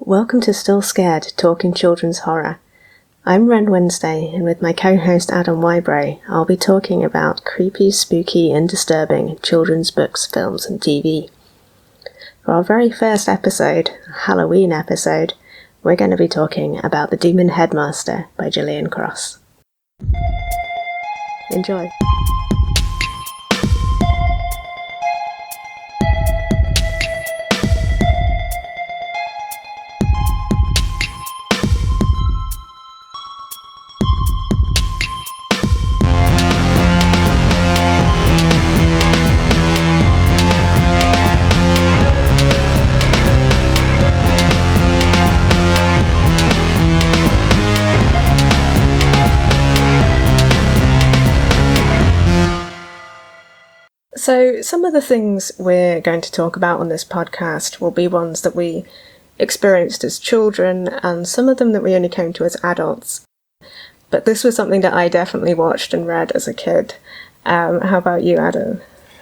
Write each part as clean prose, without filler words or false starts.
Welcome to Still Scared, Talking Children's Horror. I'm Ren Wednesday, and with my co-host Adam Wybray, I'll be talking about creepy, spooky, and disturbing children's books, films, and TV. For our very first episode, Halloween episode, we're going to be talking about The Demon Headmaster by Gillian Cross. Enjoy. So some of the things we're going to talk about on this podcast will be ones that we experienced as children, and some of them that we only came to as adults. But this was something that I definitely watched and read as a kid. How about you, Adam?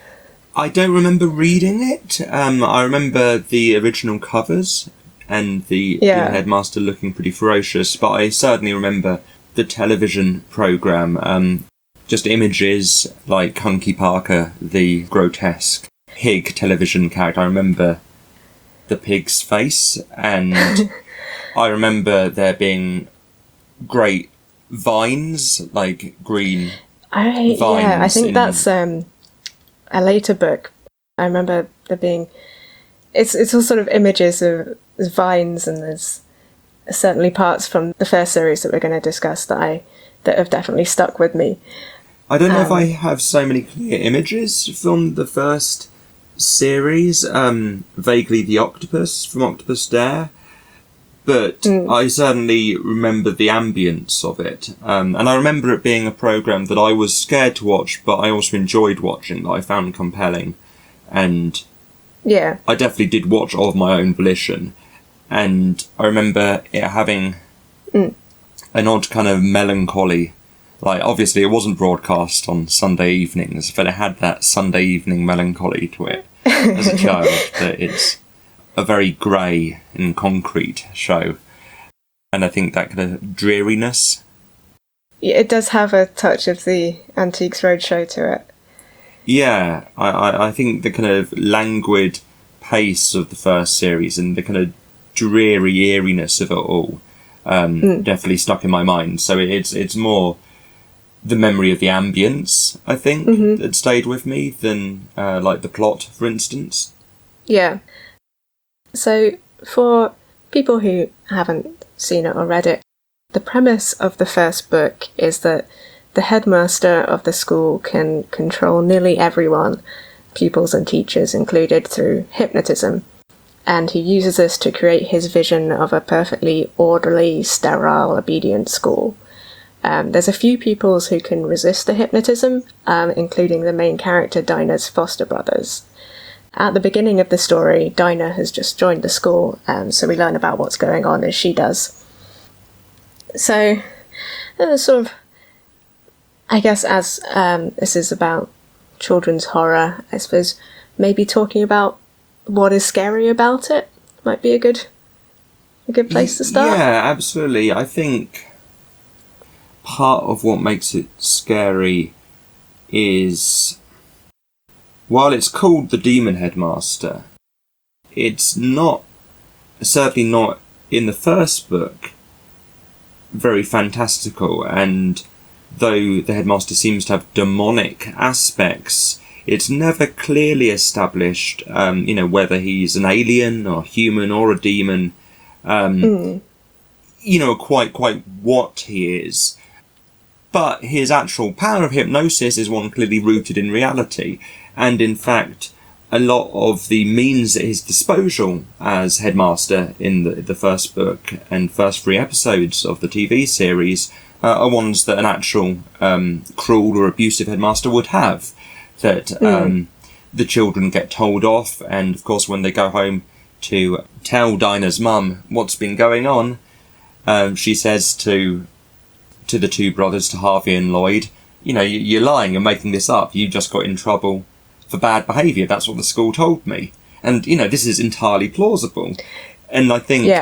I don't remember reading it. I remember the original covers and the headmaster looking pretty ferocious, but I certainly remember the television programme. Just images like Hunky Parker, the grotesque pig television character. I remember the pig's face, and I remember there being great vines, like green vines. Yeah, I think that's a later book. I remember there being... It's all sort of images of vines, and there's certainly parts from the first series that we're going to discuss that have definitely stuck with me. I don't know if I have so many clear images from the first series. Vaguely the octopus from Octopus Dare, but I certainly remember the ambience of it. And I remember it being a programme that I was scared to watch, but I also enjoyed watching, that I found compelling. And I definitely did watch of my own volition. And I remember it having an odd kind of melancholy. Like, obviously it wasn't broadcast on Sunday evenings, but it had that Sunday evening melancholy to it as a child, that it's a very grey and concrete show. And I think that kind of dreariness. Yeah, it does have a touch of the Antiques Roadshow to it. Yeah, I think the kind of languid pace of the first series and the kind of dreary eeriness of it all definitely stuck in my mind. So it's more the memory of the ambience, I think, that stayed with me than like the plot, for instance. Yeah. So for people who haven't seen it or read it, the premise of the first book is that the headmaster of the school can control nearly everyone, pupils and teachers included, through hypnotism. And he uses this to create his vision of a perfectly orderly, sterile, obedient school. There's a few pupils who can resist the hypnotism, including the main character Dinah's foster brothers. At the beginning of the story, Dinah has just joined the school, so we learn about what's going on as she does. So, sort of, I guess as this is about children's horror, I suppose maybe talking about what is scary about it might be a good place to start. Yeah, absolutely. I think part of what makes it scary is, while it's called The Demon Headmaster, it's certainly not in the first book, very fantastical, and though the headmaster seems to have demonic aspects, it's never clearly established, whether he's an alien or human or a demon, quite what he is. But his actual power of hypnosis is one clearly rooted in reality. And in fact, a lot of the means at his disposal as headmaster in the first book and first 3 episodes of the TV series are ones that an actual cruel or abusive headmaster would have. That the children get told off, and of course when they go home to tell Dinah's mum what's been going on, she says to the 2 brothers, to Harvey and Lloyd, you're lying, you're making this up, you just got in trouble for bad behaviour, that's what the school told me. And, this is entirely plausible. And I think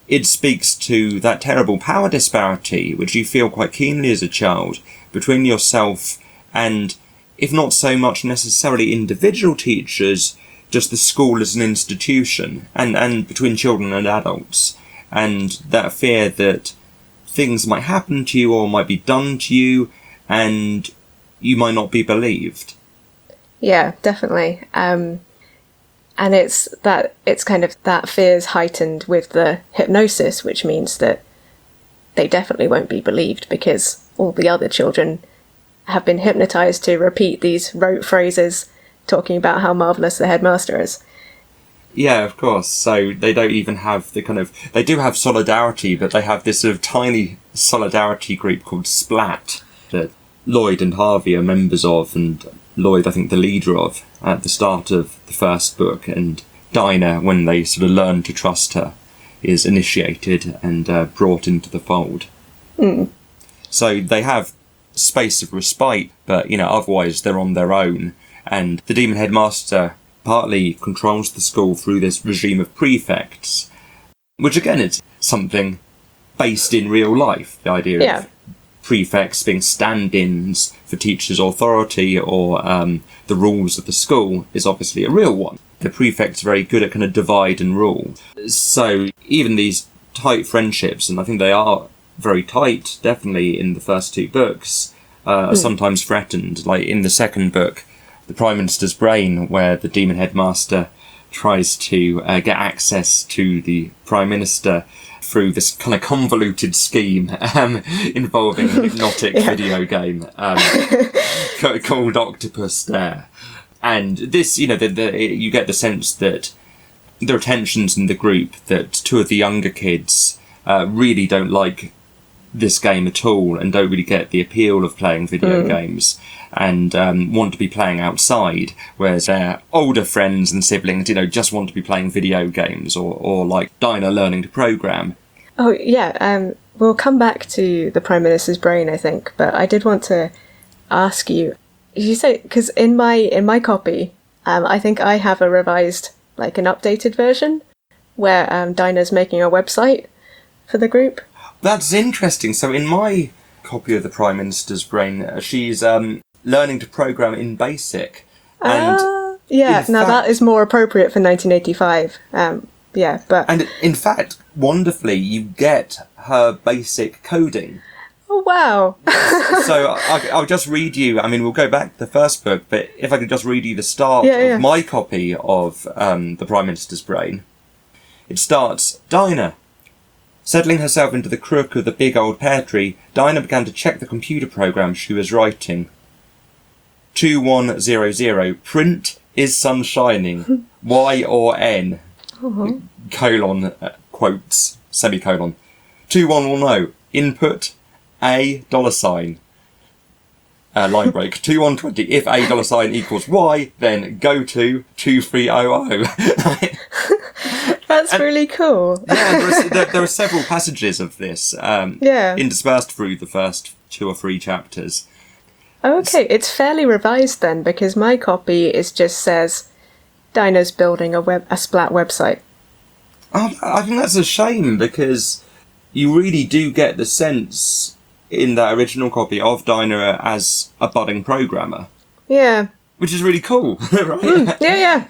it speaks to that terrible power disparity, which you feel quite keenly as a child, between yourself and, if not so much necessarily individual teachers, just the school as an institution, and between children and adults. And that fear that things might happen to you or might be done to you, and you might not be believed. Yeah, definitely. And it's kind of that fear's heightened with the hypnosis, which means that they definitely won't be believed because all the other children have been hypnotized to repeat these rote phrases talking about how marvellous the headmaster is. Yeah, of course. So they don't even have the kind of... They do have solidarity, but they have this sort of tiny solidarity group called Splat that Lloyd and Harvey are members of, and Lloyd, I think, the leader of, at the start of the first book, and Dinah, when they sort of learn to trust her, is initiated and brought into the fold. Mm. So they have space of respite, but, otherwise they're on their own. And the Demon Headmaster partly controls the school through this regime of prefects, which again is something based in real life. The idea of prefects being stand-ins for teachers' authority or the rules of the school is obviously a real one. The prefects are very good at kind of divide and rule. So even these tight friendships, and I think they are very tight, definitely in the first two books, are sometimes threatened. Like in the second book, The Prime Minister's Brain, where the Demon Headmaster tries to get access to the Prime Minister through this kind of convoluted scheme involving a hypnotic video game called Octopus Stare. And this, you get the sense that there are tensions in the group, that two of the younger kids really don't like this game at all and don't really get the appeal of playing video games, and want to be playing outside, whereas their older friends and siblings, just want to be playing video games or like Dinah learning to program. Oh, yeah, we'll come back to the Prime Minister's Brain, I think, but I did want to ask you, you say, because in my copy, I think I have a revised, like an updated version, where Dinah's making a website for the group. That's interesting. So in my copy of the Prime Minister's Brain, she's learning to program in BASIC. And that is more appropriate for 1985. And in fact, wonderfully, you get her basic coding. Oh, wow. So I'll just read you, we'll go back to the first book, but if I could just read you the start of my copy of the Prime Minister's Brain. It starts, Dinah. Settling herself into the crook of the big old pear tree, Dinah began to check the computer program she was writing. 2100, print is sun shining, Y or N, colon, quotes, semicolon. 2110, input, A, $sign. Line break. 2120, if A $sign equals Y, then go to 2300. That's really cool. Yeah, there are several passages of this interspersed through the first 2 or 3 chapters. Okay, it's fairly revised then, because my copy just says Dinah's building a Splat website. I think that's a shame, because you really do get the sense in that original copy of Dinah as a budding programmer. Yeah. Which is really cool, right? Yeah.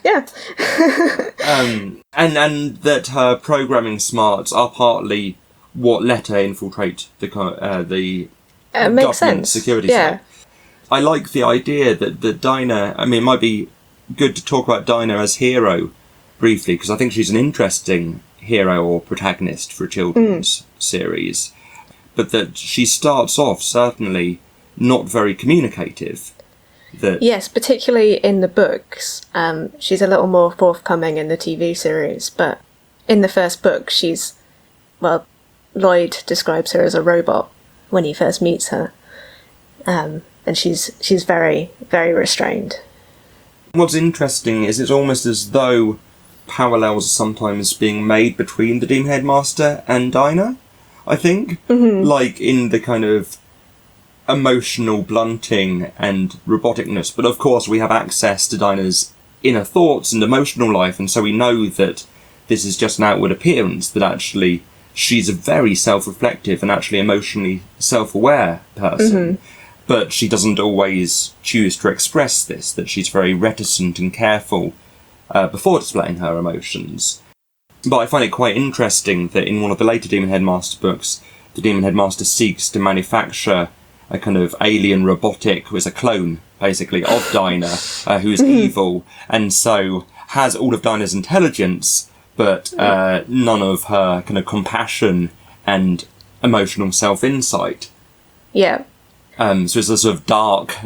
And that her programming smarts are partly what let her infiltrate the government security side. I like the idea that Dinah... it might be good to talk about Dinah as hero briefly, because I think she's an interesting hero or protagonist for a children's series. But that she starts off certainly not very communicative. Yes, particularly in the books. She's a little more forthcoming in the TV series, but in the first book Lloyd describes her as a robot when he first meets her. And she's very, very restrained. What's interesting is it's almost as though parallels are sometimes being made between the Demon Headmaster and Dinah, I think. Like in the kind of emotional blunting and roboticness, but of course we have access to Dinah's inner thoughts and emotional life, and so we know that this is just an outward appearance, that actually she's a very self-reflective and actually emotionally self-aware person. But she doesn't always choose to express this, that she's very reticent and careful before displaying her emotions. But I find it quite interesting that in one of the later Demon Headmaster books, the Demon Headmaster seeks to manufacture a kind of alien robotic who is a clone, basically, of Dinah, who is evil, and so has all of Dinah's intelligence, but none of her kind of compassion and emotional self-insight. Yeah. So it's a sort of dark,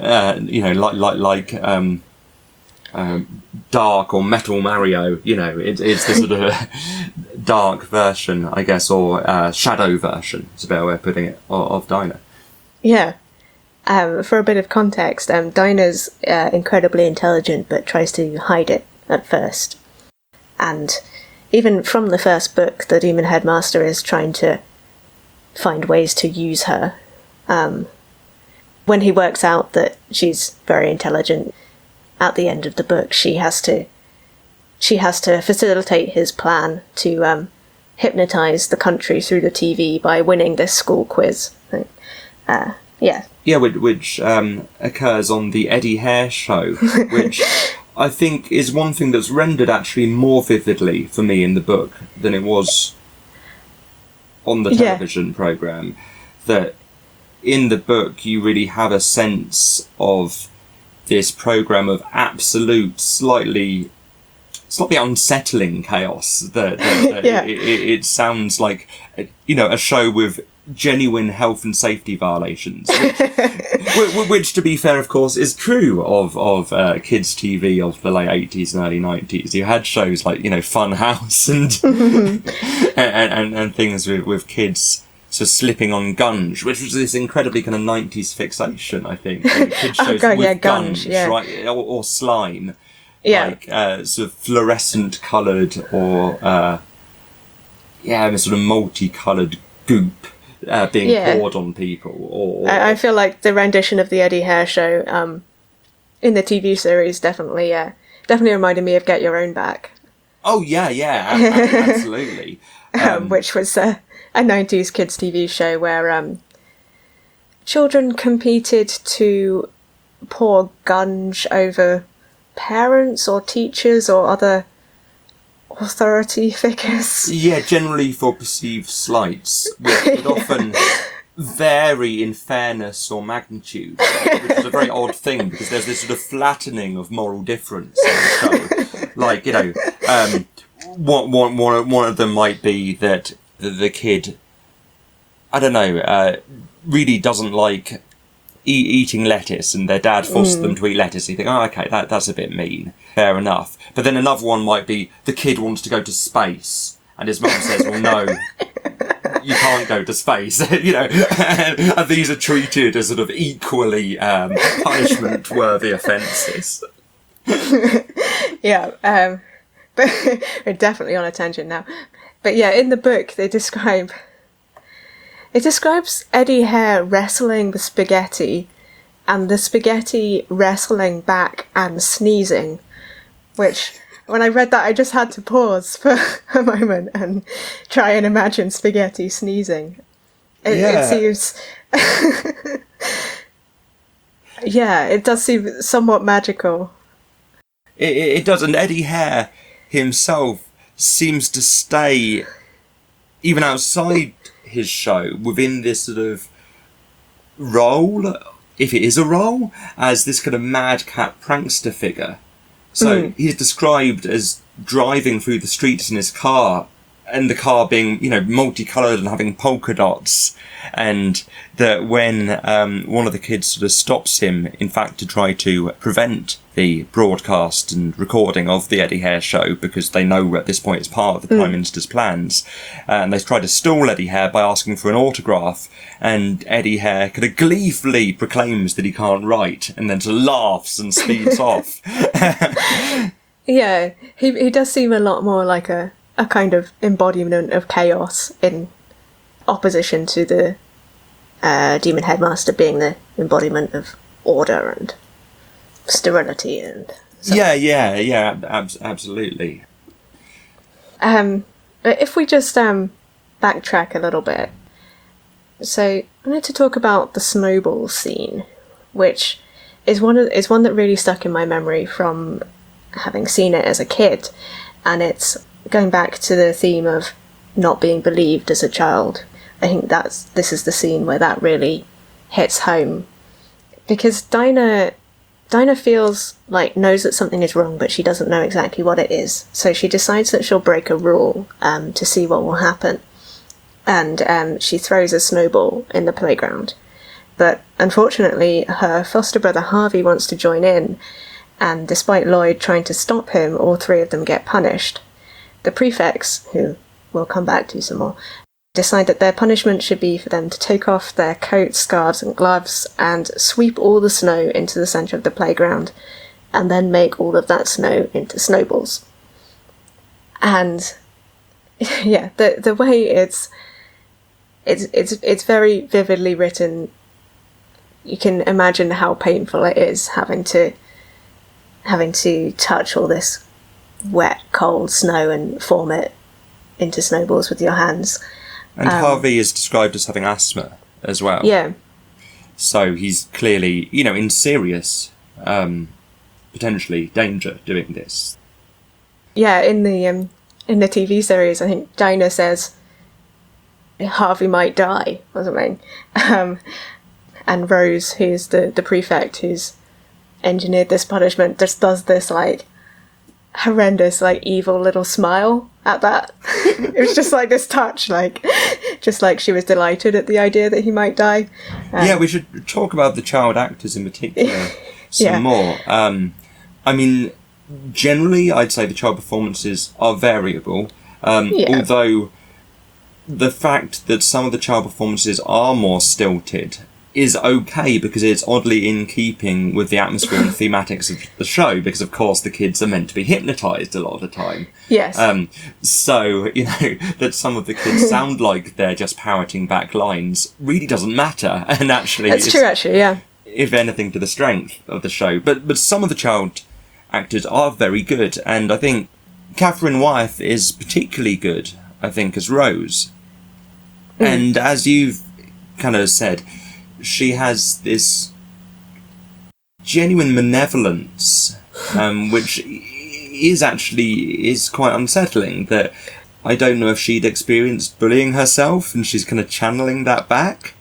Dark or Metal Mario, it's the sort of dark version, I guess, or shadow version, is a better way of putting it, of Dinah. Yeah. For a bit of context, Dinah's incredibly intelligent but tries to hide it at first. And even from the first book, the Demon Headmaster is trying to find ways to use her. When he works out that she's very intelligent, at the end of the book, she has to facilitate his plan to hypnotise the country through the TV by winning this school quiz. Yeah. Yeah, which occurs on the Eddie Hare show, which I think is one thing that's rendered actually more vividly for me in the book than it was on the television programme. That in the book you really have a sense of this programme of absolute, slightly unsettling chaos. It sounds like, a show with genuine health and safety violations, which to be fair, of course, is true of kids' TV of the late 80s and early 90s. You had shows like, Fun House and and things with kids sort of slipping on Gunge, which was this incredibly kind of 90s fixation, I think. Kids shows with Gunge, right? Or slime. Like sort of fluorescent coloured or sort of multicoloured goop being poured on people. Or I feel like the rendition of the Eddie Hare show in the TV series definitely reminded me of Get Your Own Back. Oh yeah, absolutely. Which was a 90s kids TV show where children competed to pour gunge over parents or teachers or other authority figures. Yeah, generally for perceived slights, which would often vary in fairness or magnitude, which is a very odd thing because there's this sort of flattening of moral difference in the show. Like, one of them might be that the kid, I don't know, really doesn't like eating lettuce, and their dad forced them to eat lettuce. You think, oh, okay, that's a bit mean. Fair enough. But then another one might be the kid wants to go to space, and his mum says, well, no, you can't go to space. And these are treated as sort of equally punishment-worthy offences. Yeah, but we're definitely on a tangent now. But yeah, in the book, it describes Eddie Hare wrestling the spaghetti, and the spaghetti wrestling back and sneezing, which, when I read that, I just had to pause for a moment and try and imagine spaghetti sneezing. It seems... it does seem somewhat magical. It does, and Eddie Hare himself seems to stay, even outside his show, within this sort of role, if it is a role, as this kind of madcap prankster figure. So he's described as driving through the streets in his car, and the car being, multicoloured and having polka dots, and that when one of the kids sort of stops him, in fact, to try to prevent the broadcast and recording of the Eddie Hare show, because they know at this point it's part of the Prime Minister's plans, and they try to stall Eddie Hare by asking for an autograph, and Eddie Hare kind of gleefully proclaims that he can't write, and then sort of laughs and speeds off. Yeah, he does seem a lot more like a kind of embodiment of chaos, in opposition to the Demon Headmaster being the embodiment of order and sterility and so yeah, absolutely. But if we just backtrack a little bit. So I wanted to talk about the snowball scene, which is one that really stuck in my memory from having seen it as a kid, and it's going back to the theme of not being believed as a child. I think this is the scene where that really hits home, because Dinah feels like knows that something is wrong, but she doesn't know exactly what it is. So she decides that she'll break a rule to see what will happen, and she throws a snowball in the playground. But unfortunately, her foster brother Harvey wants to join in, and despite Lloyd trying to stop him, all three of them get punished. The prefects, who we'll come back to some more, decide that their punishment should be for them to take off their coats, scarves and gloves and sweep all the snow into the centre of the playground, and then make all of that snow into snowballs. And yeah, the way it's very vividly written. You can imagine how painful it is having to touch all this wet, cold snow and form it into snowballs with your hands. And Harvey is described as having asthma as well. Yeah. So he's clearly, in serious, potentially danger doing this. Yeah, in the TV series, I think Dinah says Harvey might die or something. And Rose, who's the prefect who's engineered this punishment, just does this horrendous evil little smile at that. It was just like this touch, just like she was delighted at the idea that he might die. Yeah, we should talk about the child actors in particular some more. I mean, generally I'd say the child performances are variable, although the fact that some of the child performances are more stilted is okay, because it's oddly in keeping with the atmosphere and thematics of the show, because of course the kids are meant to be hypnotised a lot of the time. Yes. So, that some of the kids sound like they're just parroting back lines really doesn't matter, and actually That's true, actually, yeah. If anything, to the strength of the show. But some of the child actors are very good, and I think Catherine Wyeth is particularly good, I think, as Rose. And as you've kind of said, she has this genuine malevolence, which is quite unsettling. That I don't know if she'd experienced bullying herself and she's kind of channeling that back,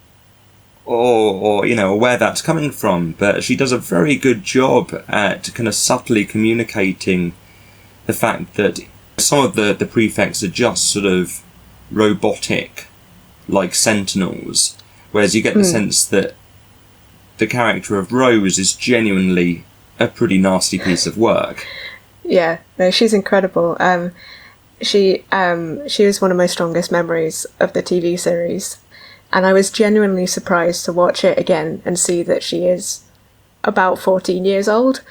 or where that's coming from. But she does a very good job at kind of subtly communicating the fact that some of the prefects are just sort of robotic, like sentinels. Whereas you get the sense that the character of Rose is genuinely a pretty nasty piece of work. Yeah, no, she's incredible. She was one of my strongest memories of the TV series, and I was genuinely surprised to watch it again and see that she is about 14 years old.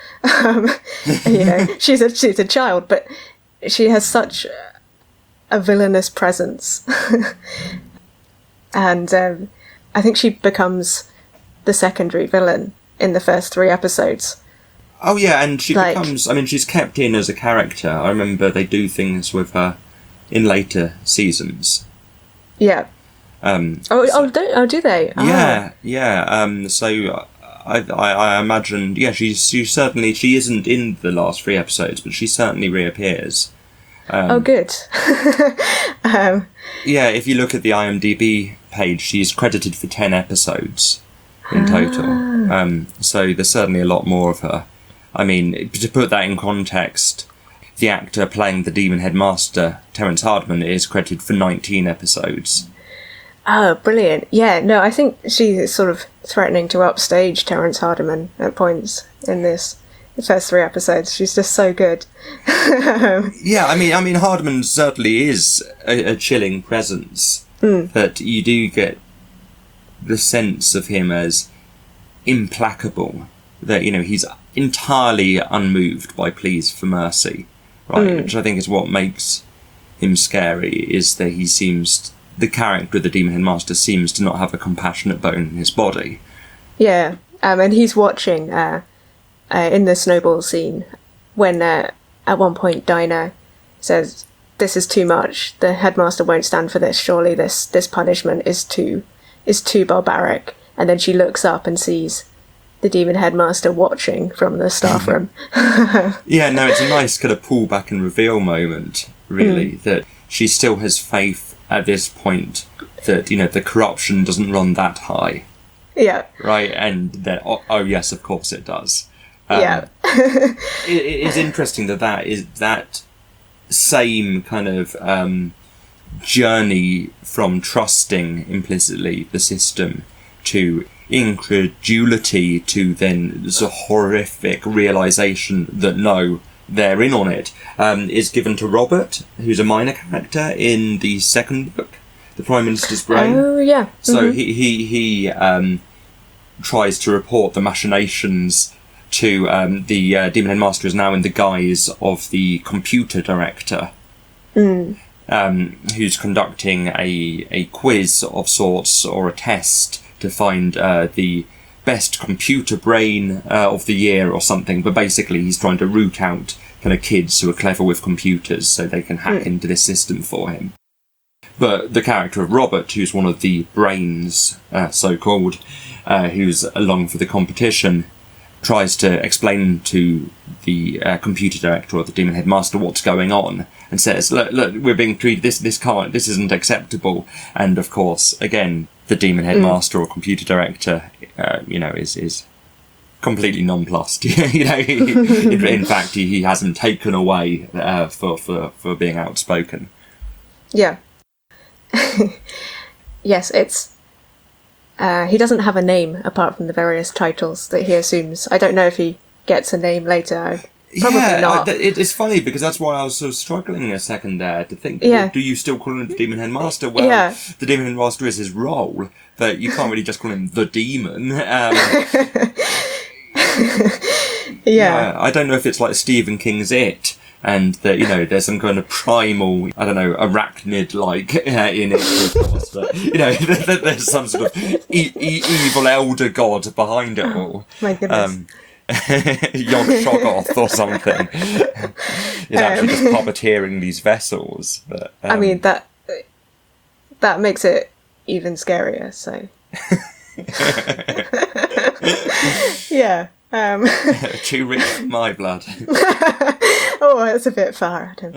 She's a child, but she has such a villainous presence. And I think she becomes the secondary villain in the first 3 episodes. Oh yeah, and she becomes... I mean, she's kept in as a character. I remember they do things with her in later seasons. Yeah. Do they? Yeah, yeah. So I imagined... Yeah, she isn't in the last 3 episodes, but she certainly reappears. Good. Yeah, if you look at the IMDb page, she's credited for 10 episodes in total. So there's certainly a lot more of her. I mean, to put that in context, the actor playing the Demon Headmaster, Terence Hardman, is credited for 19 episodes. Oh, brilliant. Yeah, no, I think she's sort of threatening to upstage Terence Hardman at points in the first 3 episodes. She's just so good. Yeah, I mean, Hardman certainly is a chilling presence, but you do get the sense of him as implacable, that, he's entirely unmoved by pleas for mercy, right? Which I think is what makes him scary, is that the character of the Demon Headmaster seems to not have a compassionate bone in his body. Yeah, and he's watching in the snowball scene when at one point Dinah says, this is too much. The headmaster won't stand for this. Surely this punishment is too barbaric. And then she looks up and sees the demon headmaster watching from the staff room. Yeah, no, it's a nice kind of pull back and reveal moment, really, that she still has faith at this point that, you know, the corruption doesn't run that high. Yeah. Right, and then, oh yes, of course it does. Yeah. It is interesting that same kind of journey from trusting implicitly the system to incredulity to then this horrific realization that no, they're in on it, is given to Robert, who's a minor character in the second book, The Prime Minister's Brain. Oh, yeah. Mm-hmm. So he tries to report the machinations to the Demon Headmaster is now in the guise of the computer director, who's conducting a quiz of sorts or a test to find the best computer brain of the year or something. But basically he's trying to root out kind of kids who are clever with computers so they can hack into this system for him. But the character of Robert, who's one of the brains, so-called, who's along for the competition, tries to explain to the computer director or the demon headmaster what's going on, and says, look, we're being treated, this isn't acceptable. And of course, again, the demon headmaster or computer director, is completely nonplussed. In fact, he hasn't taken away for being outspoken. Yeah. Yes, it's... he doesn't have a name apart from the various titles that he assumes. I don't know if he gets a name later. Probably not. It's funny because that's why I was sort of struggling a second there to think, do you still call him the Demon Headmaster? Well, the Demon Headmaster is his role, but you can't really just call him the Demon. I don't know if it's like Stephen King's It, and that, there's some kind of primal, arachnid-like in it, of course, but, there's some sort of evil elder god behind it all. My goodness. Yog Shoggoth or something. He's actually just puppeteering these vessels. But, I mean, that makes it even scarier, so... Yeah. Too rich for my blood. Oh, that's a bit far, Adam.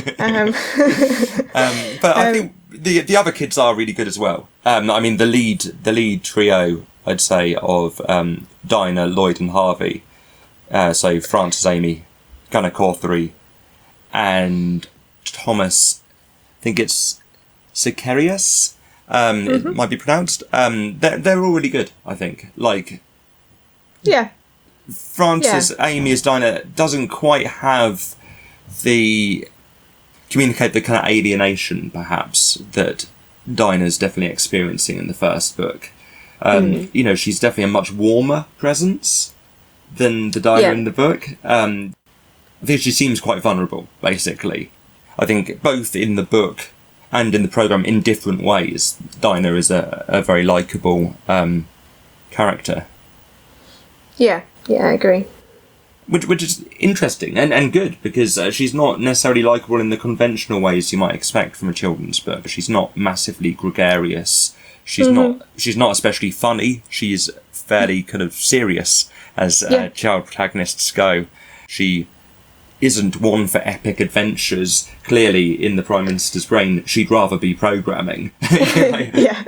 But I think the other kids are really good as well. The lead trio, I'd say, of Dinah, Lloyd, and Harvey. So Frances Amy, Gunnar Cawthorey, and Thomas. I think it's Sicarius. It might be pronounced. They're all really good, I think. Yeah. Frances Amy as Dinah doesn't quite have communicate the kind of alienation, perhaps, that Dinah's definitely experiencing in the first book. She's definitely a much warmer presence than the Dinah in the book. I think she seems quite vulnerable, basically. I think both in the book and in the programme, in different ways, Dinah is a very likeable character. Yeah, I agree. Which is interesting and good, because she's not necessarily likeable in the conventional ways you might expect from a children's book. She's not massively gregarious. She's not especially funny. She's fairly kind of serious as child protagonists go. She isn't one for epic adventures. Clearly, in the Prime Minister's Brain, she'd rather be programming. Yeah.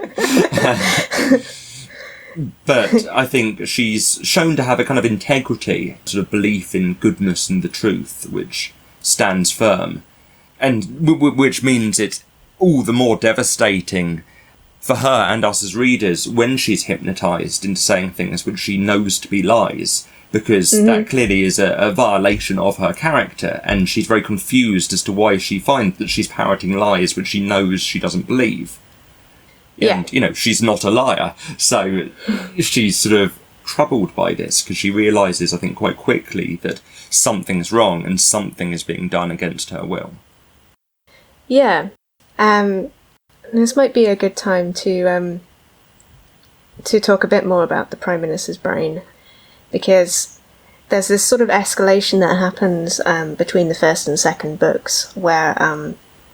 But I think she's shown to have a kind of integrity, sort of belief in goodness and the truth, which stands firm. And which means it's all the more devastating for her and us as readers when she's hypnotised into saying things which she knows to be lies, because that clearly is a violation of her character, and she's very confused as to why she finds that she's parroting lies which she knows she doesn't believe. And, she's not a liar, so she's sort of troubled by this, because she realises, I think, quite quickly that something's wrong and something is being done against her will. Yeah. This might be a good time to talk a bit more about the Prime Minister's Brain, because there's this sort of escalation that happens between the first and second books, where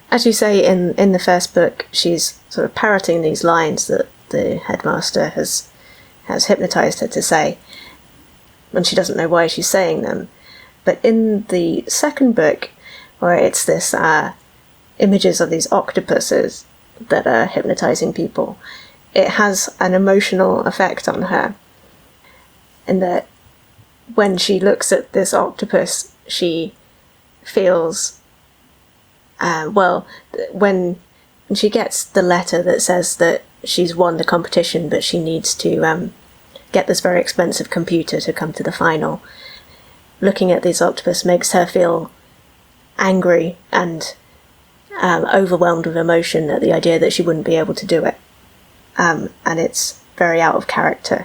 as you say in the first book, she's sort of parroting these lines that the headmaster has hypnotized her to say, and she doesn't know why she's saying them. But in the second book, where it's this images of these octopuses that are hypnotizing people, it has an emotional effect on her, in that when she looks at this octopus, she feels, when she gets the letter that says that she's won the competition, but she needs to get this very expensive computer to come to the final, looking at this octopus makes her feel angry and overwhelmed with emotion at the idea that she wouldn't be able to do it. And it's very out of character.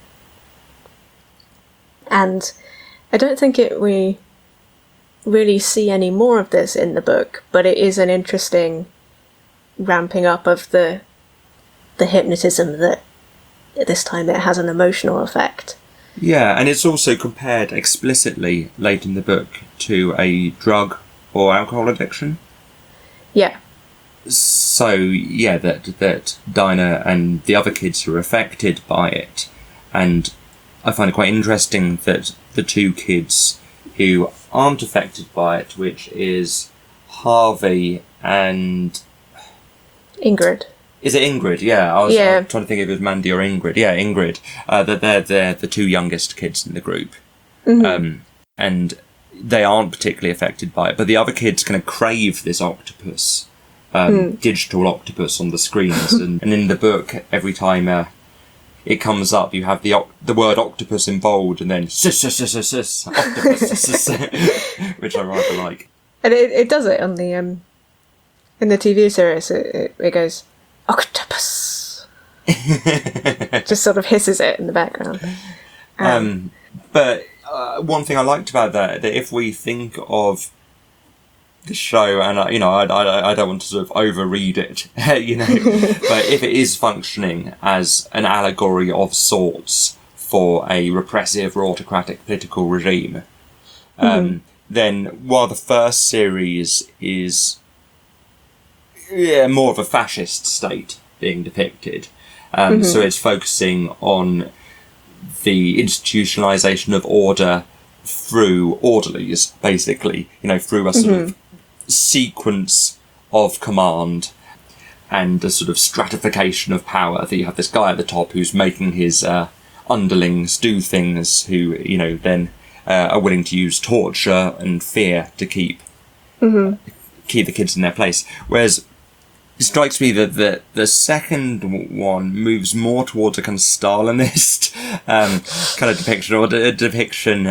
And I don't think we really see any more of this in the book, but it is an interesting ramping up of the hypnotism that this time it has an emotional effect. Yeah, and it's also compared explicitly late in the book to a drug or alcohol addiction. Yeah. So, yeah, that Dinah and the other kids are affected by it. And I find it quite interesting that the two kids who aren't affected by it, which is Harvey and... Ingrid. Is it Ingrid? Yeah, I was trying to think if it was Mandy or Ingrid. Yeah, Ingrid. That they're the two youngest kids in the group. Mm-hmm. And they aren't particularly affected by it. But the other kids kind of crave this octopus, digital octopus on the screens. and in the book, every time it comes up, you have the word octopus in bold and then octopus, which I rather like. And it does it on the in the TV series. It goes octopus, just sort of hisses it in the background. But one thing I liked about that if we think of the show, and I don't want to sort of overread it, but if it is functioning as an allegory of sorts for a repressive or autocratic political regime, then while the first series is more of a fascist state being depicted, so it's focusing on the institutionalization of order through orderlies, basically, through a sort of sequence of command and a sort of stratification of power. That you have this guy at the top who's making his underlings do things, who then are willing to use torture and fear to keep the kids in their place. Whereas it strikes me that the second one moves more towards a kind of Stalinist kind of depiction, or a depiction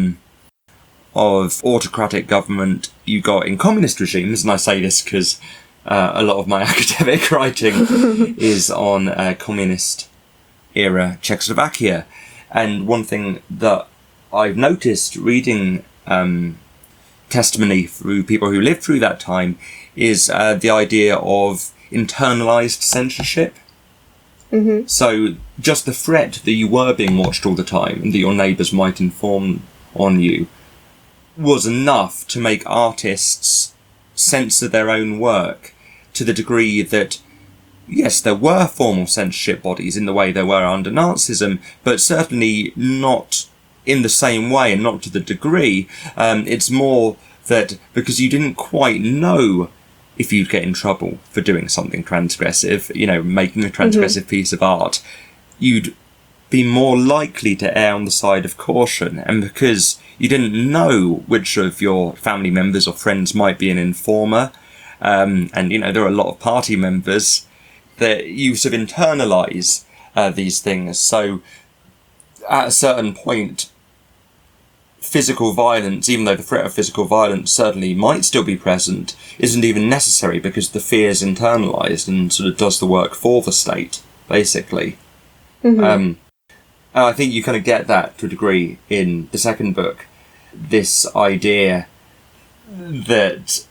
of autocratic government you got in communist regimes. And I say this because a lot of my academic writing is on communist era Czechoslovakia. And one thing that I've noticed reading testimony through people who lived through that time is the idea of internalized censorship. So just the threat that you were being watched all the time and that your neighbours might inform on you was enough to make artists censor their own work, to the degree that, yes, there were formal censorship bodies in the way there were under Nazism, but certainly not in the same way and not to the degree. It's more that because you didn't quite know if you'd get in trouble for doing something transgressive, making a transgressive piece of art, you'd be more likely to err on the side of caution. And because you didn't know which of your family members or friends might be an informer, and there are a lot of party members, that you sort of internalise these things. So at a certain point, physical violence, even though the threat of physical violence certainly might still be present, isn't even necessary because the fear is internalised and sort of does the work for the state, basically. I think you kind of get that to a degree in the second book. This idea that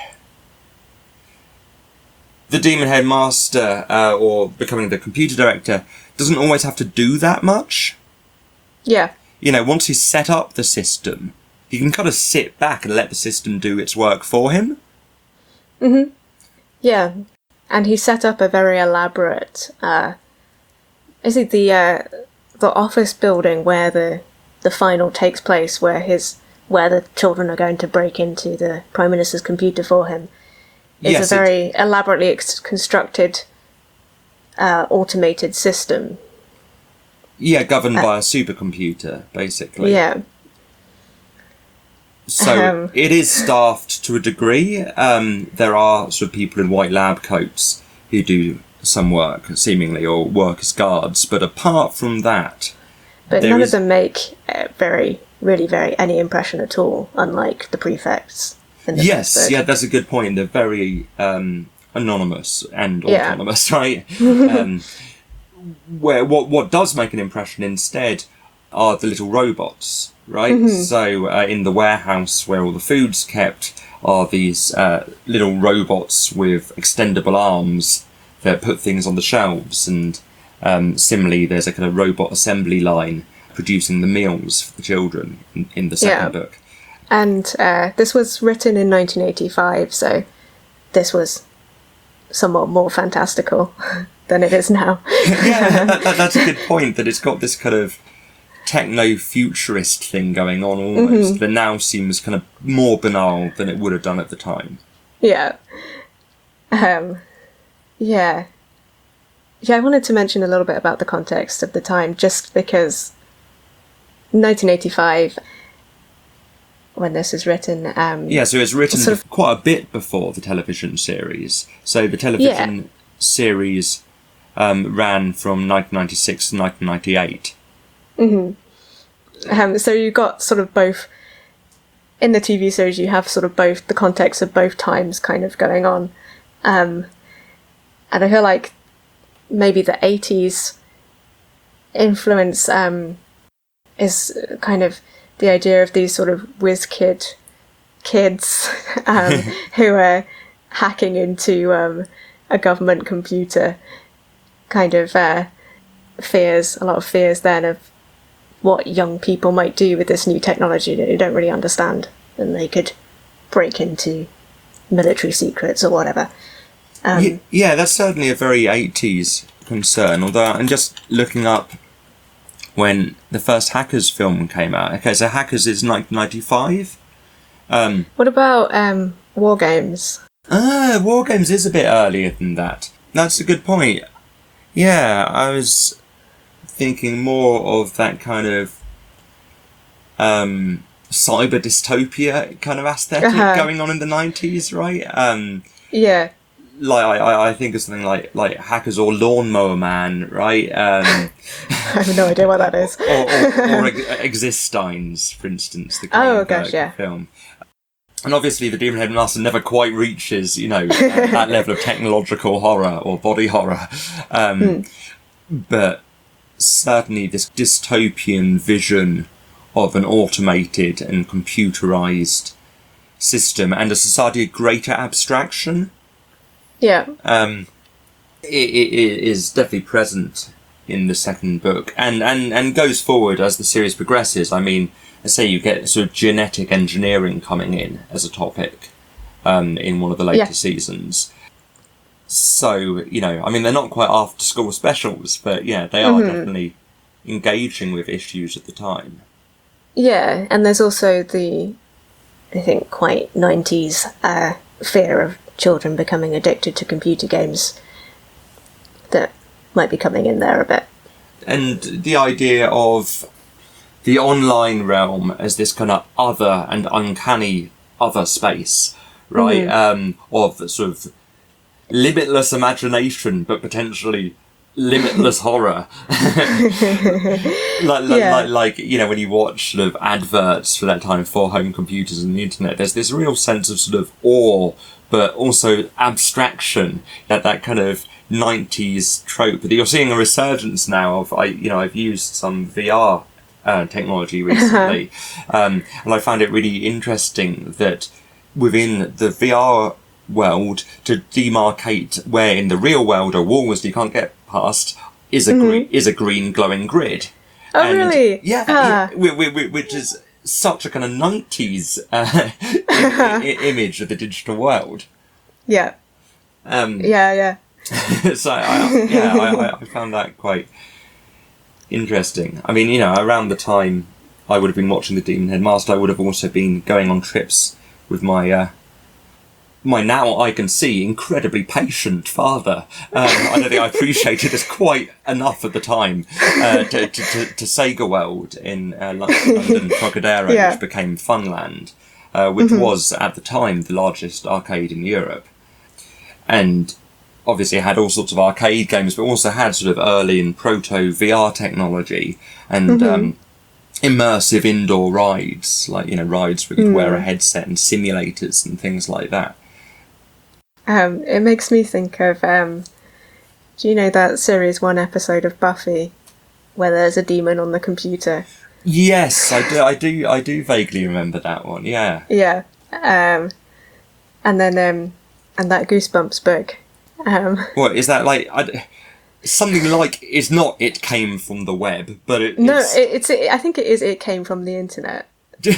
the Demon Headmaster, or becoming the computer director, doesn't always have to do that much. Yeah. Once he's set up the system, he can kind of sit back and let the system do its work for him. Yeah, and he set up a very elaborate. Is it the office building where the final takes place, where the children are going to break into the Prime Minister's computer for him? It's a very elaborately constructed, automated system. Yeah, governed by a supercomputer, basically. Yeah. So it is staffed to a degree. There are sort of people in white lab coats who do some work, seemingly, or work as guards. But apart from that... But none of them make any impression at all, unlike the prefects. Yes, yeah, that's a good point. They're very anonymous and autonomous, right? Where what does make an impression instead are the little robots, right? Mm-hmm. So in the warehouse where all the food's kept are these little robots with extendable arms that put things on the shelves, and similarly there's a kind of robot assembly line producing the meals for the children in the second book. And this was written in 1985, so this was somewhat more fantastical than it is now. Yeah, that's a good point, that it's got this kind of techno-futurist thing going on almost, that now seems kind of more banal than it would have done at the time. Yeah. Yeah, I wanted to mention a little bit about the context of the time, just because 1985... when this is written. So it's written quite a bit before the television series. So the television series ran from 1996 to 1998. Mm-hmm. So you got sort of both, in the TV series you have sort of both, the context of both times kind of going on. And I feel like maybe the 80s influence is kind of the idea of these sort of whiz kids who are hacking into a government computer, kind of a lot of fears then of what young people might do with this new technology that they don't really understand, and they could break into military secrets or whatever. Yeah, that's certainly a very 80s concern, although I'm just looking up when the first Hackers film came out. Okay, so Hackers is 1995. What about War Games? War Games is a bit earlier than that. That's a good point. Yeah, I was thinking more of that kind of cyber dystopia kind of aesthetic going on in the 90s, right? Yeah. Like I think of something like Hackers or Lawnmower Man, right? I have no idea what that is. or Existines, for instance, the Greenberg film. And obviously the Demon Headmaster never quite reaches, that level of technological horror or body horror. But certainly this dystopian vision of an automated and computerized system and a society of greater abstraction. Yeah. It is definitely present in the second book and goes forward as the series progresses. I mean, let's say you get sort of genetic engineering coming in as a topic in one of the later seasons. So, I mean, they're not quite after school specials, but yeah, they are definitely engaging with issues at the time. Yeah, and there's also the, I think, quite 90s fear of children becoming addicted to computer games that might be coming in there a bit. And the idea of the online realm as this kind of other and uncanny other space, right? Of sort of limitless imagination, but potentially limitless horror. like when you watch sort of adverts for that time for home computers and the internet, there's this real sense of sort of awe, but also abstraction, that kind of 90s trope. You're seeing a resurgence now of, I've used some VR technology recently, and I found it really interesting that within the VR world, to demarcate where in the real world are walls you can't get past is a green glowing grid. Oh, and really? Yeah, which is such a kind of 90s image of the digital world. Yeah. Yeah. So I found that quite interesting. I mean, around the time I would have been watching The Demon Headmaster, I would have also been going on trips with my my now I can see incredibly patient father. I don't think I appreciated this quite enough at the time. To Sega World in London Trocadero, Yeah. which became Funland, which was at the time the largest arcade in Europe, and obviously it had all sorts of arcade games, but also had sort of early and proto VR technology and immersive indoor rides, like rides where you could wear a headset and simulators and things like that. It makes me think of, do you know that Series 1 episode of Buffy where there's a demon on the computer? Yes, I do vaguely remember that one, yeah. Yeah. And then, and that Goosebumps book. What, is that like... something like... It's not It Came From the Web, but I think it is It Came From the Internet. and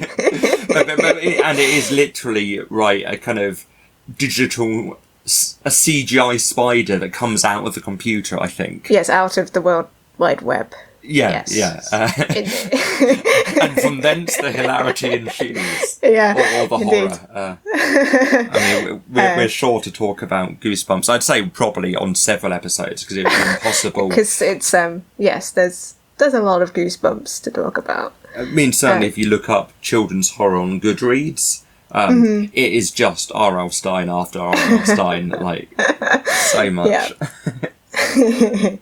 it is literally, right, a kind of digital... a CGI spider that comes out of the computer, I think. Yes, out of the World Wide Web. Yeah, yes. And from thence the hilarity ensues. Yeah, or the indeed. horror. I mean, we're sure to talk about Goosebumps. I'd say probably on several episodes because it would be impossible. Because it's yes, there's a lot of Goosebumps to talk about. I mean, certainly if you look up children's horror on Goodreads, it is just R.L. Stein after R.L. Stein, like so much. Yeah.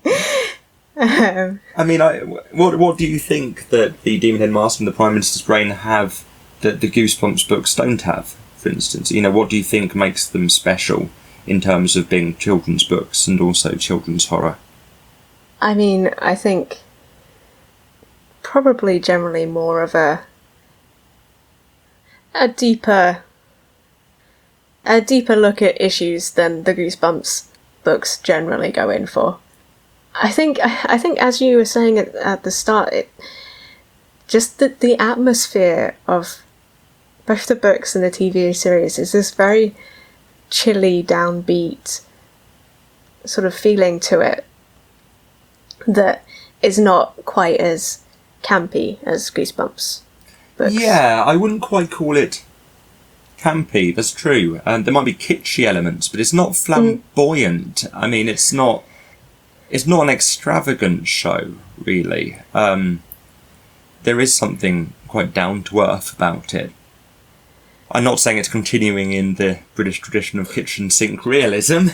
I mean, what do you think that the Demon Headmaster and the Prime Minister's Brain have that the Goosebumps books don't have, for instance? What do you think makes them special in terms of being children's books and also children's horror? I mean, I think probably generally more of a deeper look at issues than the Goosebumps books generally go in for. I think as you were saying at the start, just the atmosphere of both the books and the TV series is this very chilly, downbeat sort of feeling to it that is not quite as campy as Goosebumps books. Yeah, I wouldn't quite call it campy, that's true. There might be kitschy elements, but it's not flamboyant. I mean, it's not an extravagant show, really. There is something quite down-to-earth about it. I'm not saying it's continuing in the British tradition of kitchen sink realism,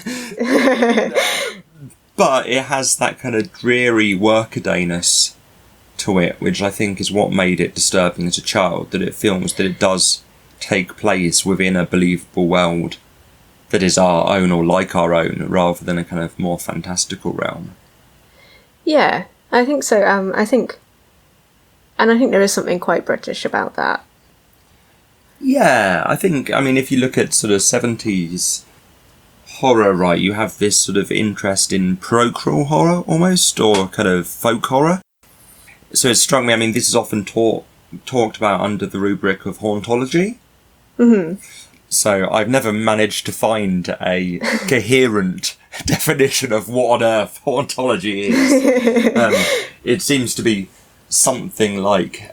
but it has that kind of dreary workadayness to it, which I think is what made it disturbing as a child, that it feels that it does take place within a believable world that is our own or like our own, rather than a kind of more fantastical realm. Yeah, I think so. I think there is something quite British about that. Yeah, I mean, if you look at sort of 70s horror, right, you have this sort of interest in parochial horror, almost, or kind of folk horror. So it struck me, I mean, this is often talked about under the rubric of hauntology. Mm-hmm. So I've never managed to find a coherent definition of what on earth hauntology is. It seems to be something like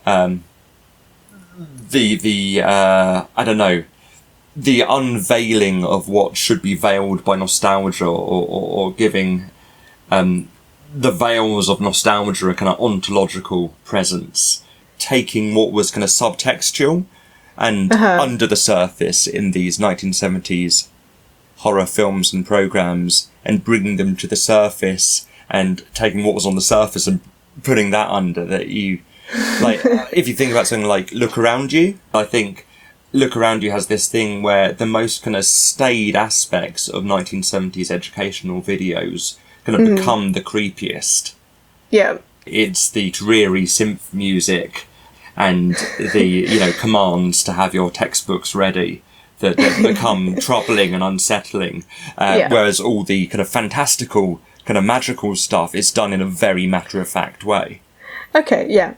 I don't know, the unveiling of what should be veiled by nostalgia, or giving the veils of nostalgia a kind of ontological presence, taking what was kind of subtextual and under the surface in these 1970s horror films and programs, and bringing them to the surface, and taking what was on the surface and putting that under. That you, like, if you think about something like Look Around You, I think Look Around You has this thing where the most kind of staid aspects of 1970s educational videos kind of become the creepiest. Yeah. It's the dreary synth music and the, commands to have your textbooks ready that become troubling and unsettling. Whereas all the kind of fantastical, kind of magical stuff is done in a very matter-of-fact way. Okay, yeah.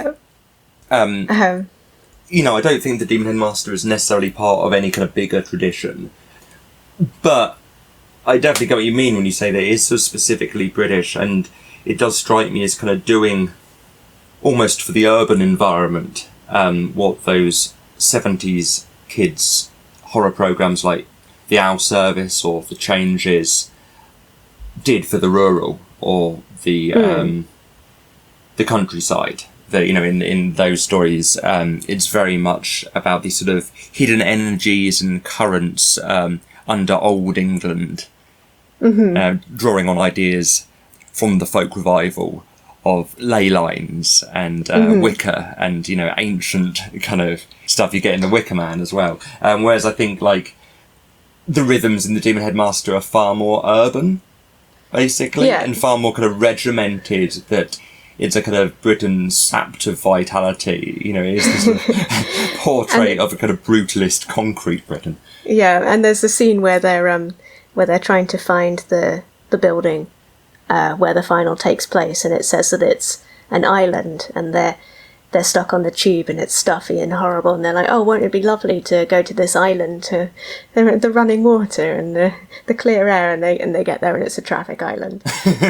I don't think the Demon Headmaster is necessarily part of any kind of bigger tradition. But I definitely get what you mean when you say that it is so specifically British, and it does strike me as kind of doing almost for the urban environment what those 70s kids horror programs like The Owl Service or The Changes did for the rural or the countryside. That, you know, in those stories, it's very much about these sort of hidden energies and currents under old England, drawing on ideas from the folk revival of ley lines and Wicca and, you know, ancient kind of stuff you get in the Wicker Man as well. Whereas I think, like, the rhythms in the Demon Headmaster are far more urban, basically, and far more kind of regimented, that it's a kind of Britain sapped of vitality, you know, it's this sort of portrait of a kind of brutalist concrete Britain. Yeah, and there's a scene where they're trying to find the building where the final takes place, and it says that it's an island, and they're stuck on the tube, and it's stuffy and horrible, and they're like, oh, won't it be lovely to go to this island, to the running water and the clear air, and they get there and it's a traffic island.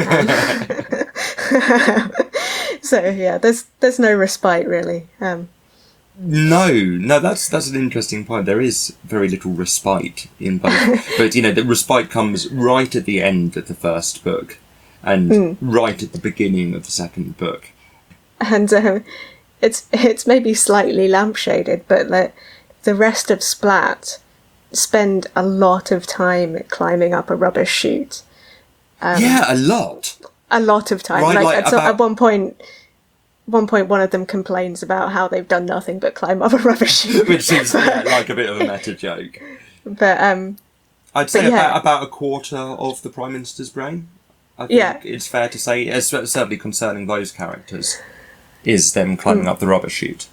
So yeah, there's no respite really. No, that's an interesting point. There is very little respite in both, but you know, the respite comes right at the end of the first book, and right at the beginning of the second book. And it's maybe slightly lampshaded, but the rest of Splat spend a lot of time climbing up a rubbish chute. A lot. A lot of time. Right, at one point, one of them complains about how they've done nothing but climb up a rubbish chute. Which seems like a bit of a meta joke. But I'd say about a quarter of the Prime Minister's brain. I think it's fair to say, certainly concerning those characters, is them climbing up the rubbish chute.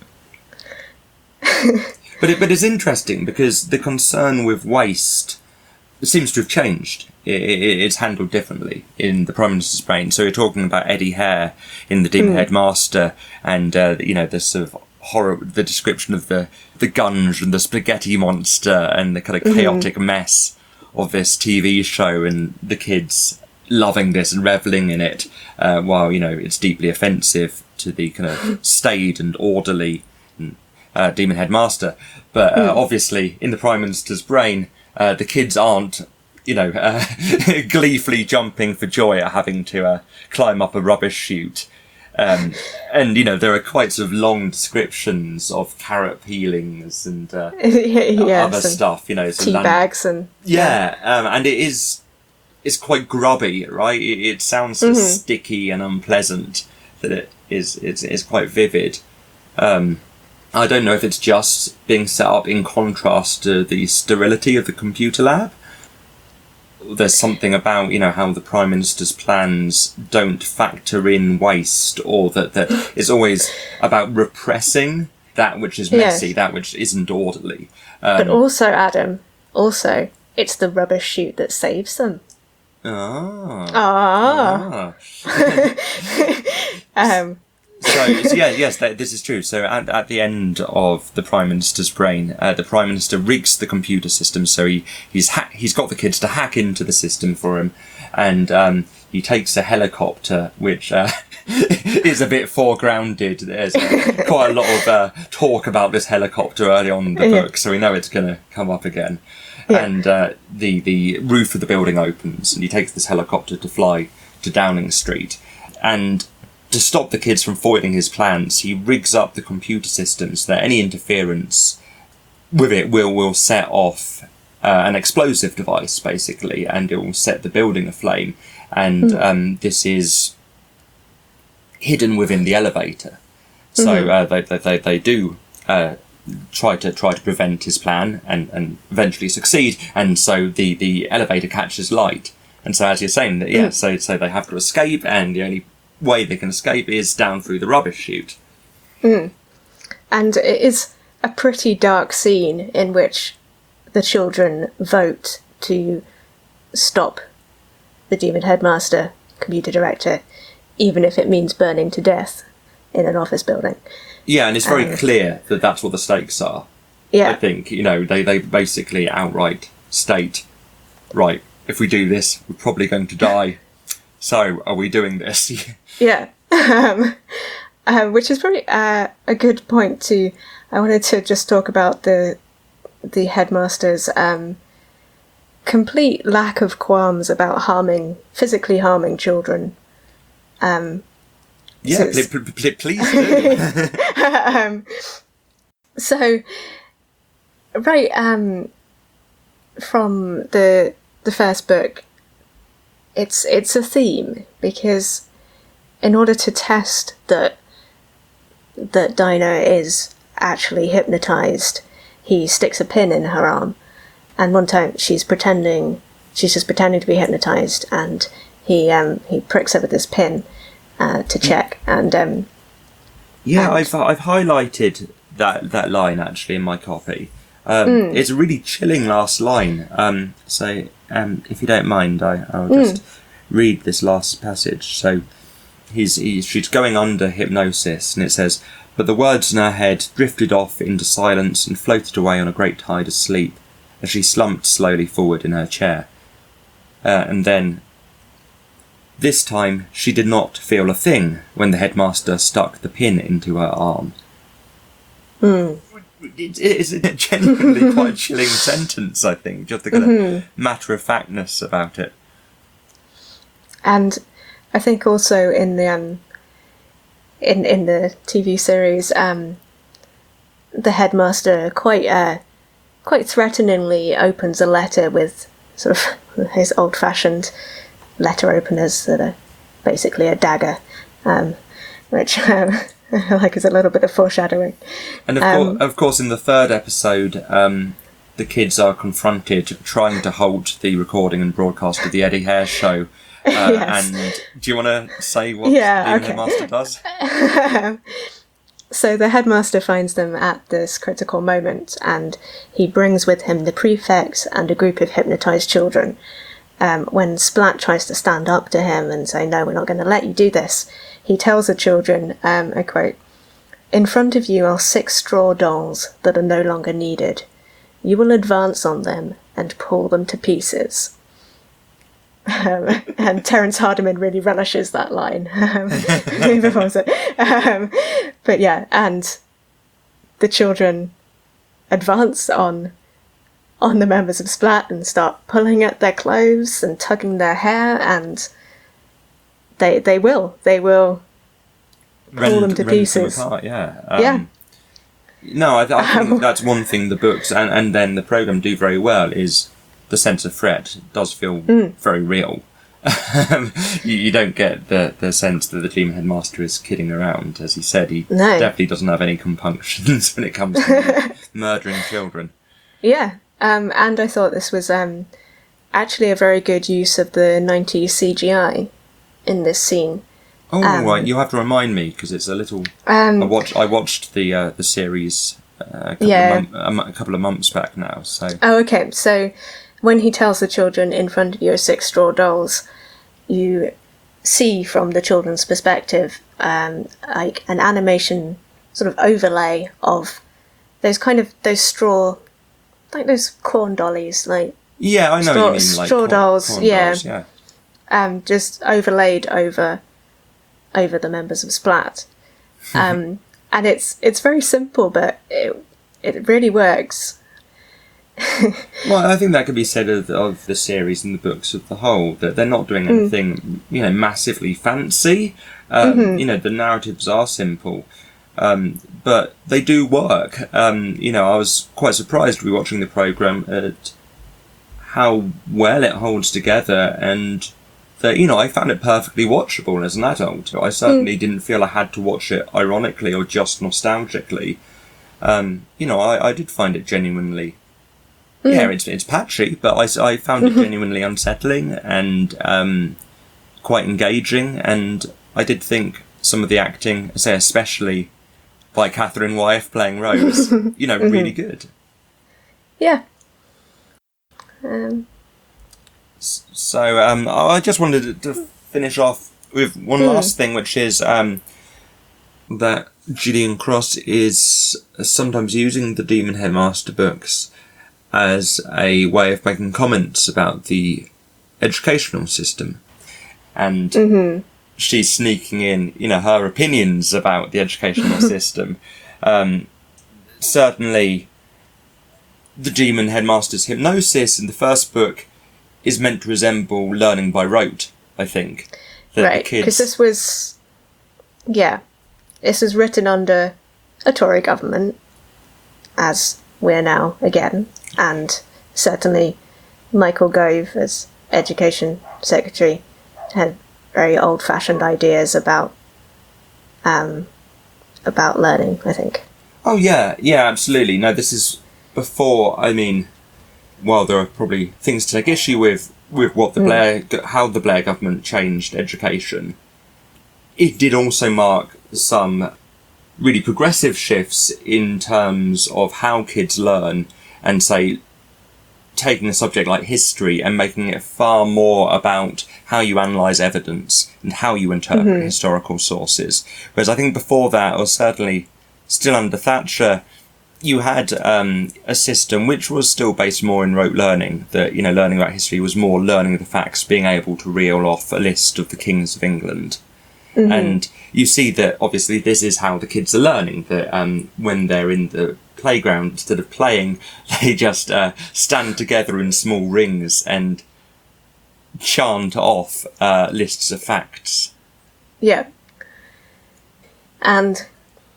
But it's interesting because the concern with waste seems to have changed. It's handled differently in the Prime Minister's brain. So you're talking about Eddie Hare in The Demon Headmaster, and you know, the sort of horror, the description of the gunge and the spaghetti monster and the kind of chaotic mess of this TV show, and the kids loving this and reveling in it, while, you know, it's deeply offensive to the kind of staid and orderly Demon Headmaster. But obviously, in the Prime Minister's brain, the kids aren't, you know, gleefully jumping for joy at having to climb up a rubbish chute. And, you know, there are quite sort of long descriptions of carrot peelings and other stuff, you know. Tea bags and... and it's quite grubby, right? It sounds so sticky and unpleasant that it's quite vivid. I don't know if it's just being set up in contrast to the sterility of the computer lab. There's something about, you know, how the Prime Minister's plans don't factor in waste, or that it's always about repressing that which is messy, that which isn't orderly. But also, Adam, it's the rubbish chute that saves them. This is true. So at the end of the Prime Minister's brain, the Prime Minister rigs the computer system, so he's got the kids to hack into the system for him, and he takes a helicopter, which is a bit foregrounded. There's quite a lot of talk about this helicopter early on in the book, so we know it's going to come up again. Yeah. And the roof of the building opens, and he takes this helicopter to fly to Downing Street. And to stop the kids from foiling his plans, he rigs up the computer system so that any interference with it will set off an explosive device, basically, and it will set the building aflame. And this is hidden within the elevator. So they do try to prevent his plan and eventually succeed, and so the elevator catches light. And so, as you're saying, so they have to escape, and the only way they can escape is down through the rubbish chute. And it is a pretty dark scene in which the children vote to stop the Demon Headmaster, computer director, even if it means burning to death in an office building. Yeah, and it's very clear that that's what the stakes are. Yeah. I think, you know, they basically outright state, right, if we do this, we're probably going to die. So, are we doing this? Yeah. Which is probably a good point to... I wanted to just talk about the headmaster's complete lack of qualms about physically harming children. Yeah, please do. So, right, from the first book, it's a theme, because in order to test that Dinah is actually hypnotized, he sticks a pin in her arm, and one time she's just pretending to be hypnotized, and he pricks her with this pin to check, and I've highlighted that line actually in my copy. It's a really chilling last line. So if you don't mind, I'll just read this last passage. So she's going under hypnosis, and it says, "But the words in her head drifted off into silence and floated away on a great tide of sleep as she slumped slowly forward in her chair. And then, this time, she did not feel a thing when the headmaster stuck the pin into her arm." It's a genuinely quite a chilling sentence, I think, just the kind of matter-of-factness about it. And I think also in the in the TV series, the headmaster quite threateningly opens a letter with sort of his old-fashioned letter openers that are basically a dagger, which I like is a little bit of foreshadowing. And of course, in the third episode, the kids are confronted trying to halt the recording and broadcast of the Eddie Hare show. Yes. And do you want to say what the headmaster does? So the headmaster finds them at this critical moment, and he brings with him the prefects and a group of hypnotised children. When Splat tries to stand up to him and say, "No, we're not going to let you do this," he tells the children, I quote, "In front of you are 6 straw dolls that are no longer needed. You will advance on them and pull them to pieces." And Terence Hardiman really relishes that line. But yeah, and the children advance on the members of Splat and start pulling at their clothes and tugging their hair, and they will pull them to pieces. Them apart, yeah. No, I think that's one thing the books and then the programme do very well, is the sense of threat. It does feel very real. You don't get the sense that the Demon Headmaster is kidding around. As he said, he definitely doesn't have any compunctions when it comes to murdering children. Yeah, and I thought this was actually a very good use of the 90s CGI in this scene. Oh, right, you have to remind me, because it's a little... I watched the series a couple of months back now, so... Oh, okay, so when he tells the children, "In front of you are 6 straw dolls," you see from the children's perspective like an animation sort of overlay of those straw, like those corn dollies, like... Yeah, I know what you mean, like straw dolls, corn yeah. dolls, yeah. Just overlaid over the members of Splat. And it's very simple, but it really works. Well, I think that could be said of the series and the books of the whole, that they're not doing anything, massively fancy. The narratives are simple, but they do work. I was quite surprised rewatching the programme at how well it holds together, and that, I found it perfectly watchable as an adult. I certainly didn't feel I had to watch it ironically or just nostalgically. I did find it genuinely... Yeah, it's patchy, but I found it genuinely unsettling and quite engaging, and I did think some of the acting, say especially by Catherine Wyeth playing Rose, really good. Yeah. So I just wanted to finish off with one last thing, which is that Gillian Cross is sometimes using the Demon Headmaster books as a way of making comments about the educational system. And she's sneaking in, her opinions about the educational system. Certainly, the Demon Headmaster's hypnosis in the first book is meant to resemble learning by rote, I think. Right, because this was written under a Tory government, as we're now again, and certainly Michael Gove, as Education Secretary, had very old-fashioned ideas about learning, I think. Oh, yeah, absolutely. No, this is before, while there are probably things to take issue with what how the Blair government changed education, it did also mark some really progressive shifts in terms of how kids learn, and say, taking a subject like history and making it far more about how you analyse evidence and how you interpret historical sources. Whereas I think before that, or certainly still under Thatcher, you had a system which was still based more in rote learning, that, learning about history was more learning the facts, being able to reel off a list of the kings of England. And you see that obviously this is how the kids are learning, that when they're in the playground, instead of playing, they just stand together in small rings and chant off lists of facts. Yeah. And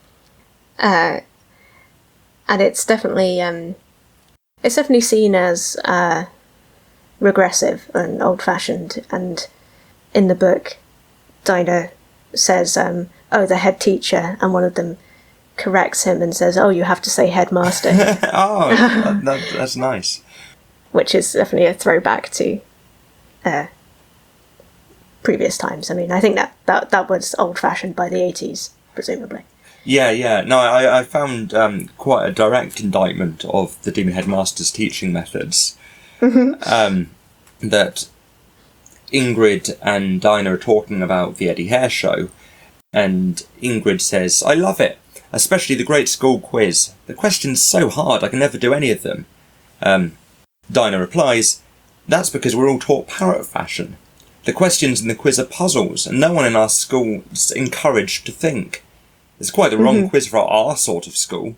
it's definitely seen as regressive and old-fashioned. And in the book, Dinah says, the head teacher, and one of them corrects him and says, you have to say headmaster. That's nice. Which is definitely a throwback to previous times. I think that was old-fashioned by the 80s, presumably. Yeah. No, I found quite a direct indictment of the Demon Headmaster's teaching methods. That Ingrid and Dinah are talking about the Eddie Hare show, and Ingrid says, "I love it, especially the Great School Quiz. The questions so hard I can never do any of them." Dinah replies, "That's because we're all taught parrot fashion. The questions in the quiz are puzzles, and no one in our school is encouraged to think. It's quite the wrong quiz for our sort of school."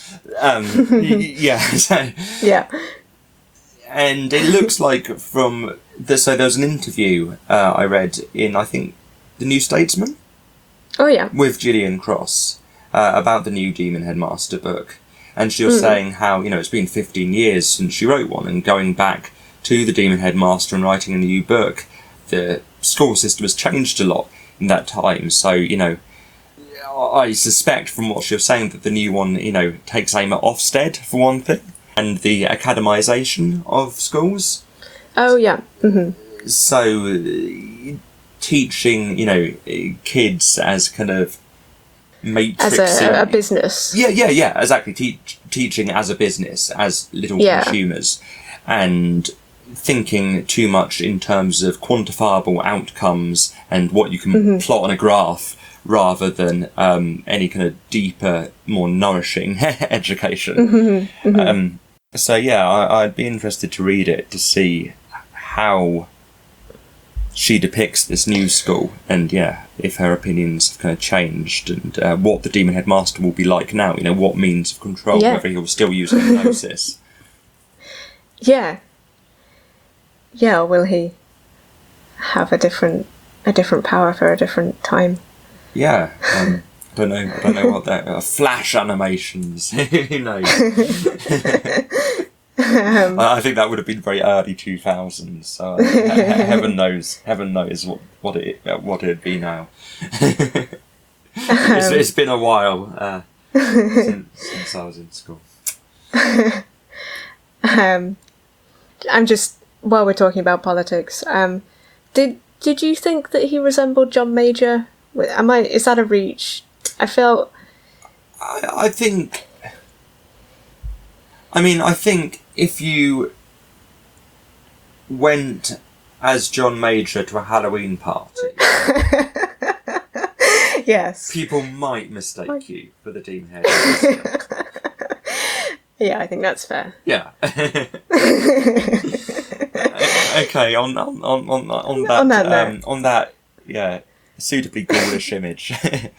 Yeah. And it looks like so there was an interview I read in, I think, The New Statesman? Oh, yeah. With Gillian Cross about the new Demon Headmaster book. And she was saying how, it's been 15 years since she wrote one, and going back to the Demon Headmaster and writing a new book, the school system has changed a lot in that time. So, I suspect from what she was saying that the new one, takes aim at Ofsted, for one thing, and the academisation of schools. Oh, yeah. So, teaching, kids as kind of matrix... As a business. Yeah, exactly. Teaching as a business, as little consumers, and thinking too much in terms of quantifiable outcomes and what you can plot on a graph, rather than any kind of deeper, more nourishing education. So yeah, I'd be interested to read it to see how she depicts this new school, and if her opinions have kind of changed, and what the Demon Headmaster will be like now. What means of control, whether he'll still use hypnosis. Yeah, or will he have a different power for a different time? Yeah, I don't know what that flash animations. Who knows? I think that would have been very early 2000s. So heaven knows what it'd be now. It's been a while since I was in school. I'm just, while we're talking about politics, did you think that he resembled John Major? Is that a reach? I felt... I think if you went as John Major to a Halloween party, yes, people might mistake you for the Demon Headmaster. Yeah, I think that's fair. Yeah. Okay, on that, yeah, suitably ghoulish image.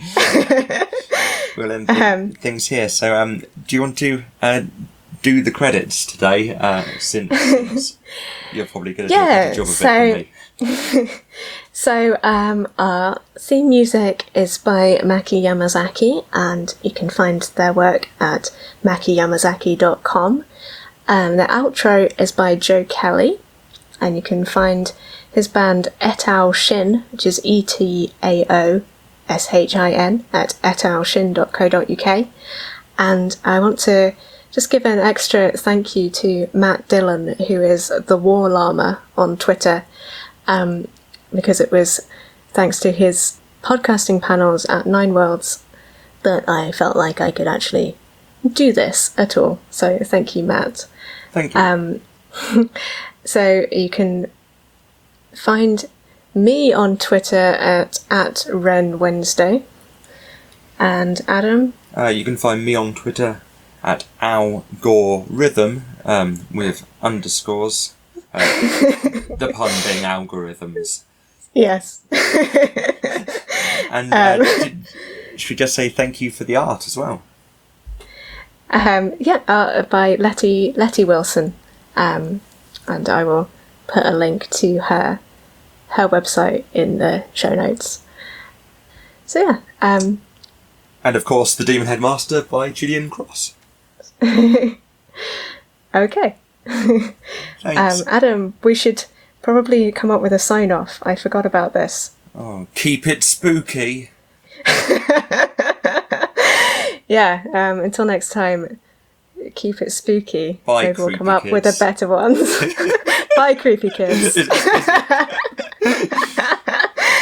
We'll end things here. So, do you want to do the credits today? Since you're probably going to do a better job of it than me. So, our theme music is by Maki Yamazaki, and you can find their work at makiyamazaki.com. The outro is by Joe Kelly, and you can find his band Etao Shin, which is ETAOSHIN, at etaoshin.co.uk. And I want to just give an extra thank you to Matt Dillon, who is the War Llama on Twitter, because it was thanks to his podcasting panels at Nine Worlds that I felt like I could actually do this at all. So thank you, Matt. Thank you. So you can find me on Twitter at Ren Wednesday. And Adam? You can find me on Twitter at Algorithm, with underscores. The pun being algorithms. Yes. And should we just say thank you for the art as well? By Letty Wilson. And I will put a link to her website in the show notes. So yeah. And of course, The Demon Headmaster by Julian Cross. Okay. Thanks. Adam, we should probably come up with a sign-off. I forgot about this. Oh, keep it spooky. Yeah, until next time, keep it spooky. Bye, maybe we'll come up kids. with a better one. Bye, creepy kids.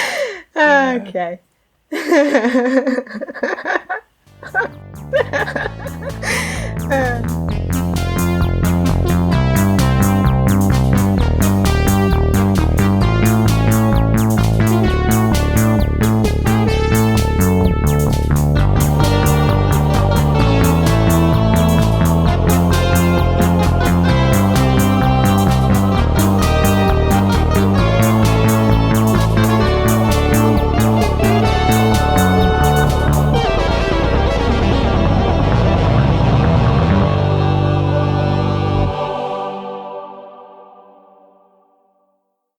Okay.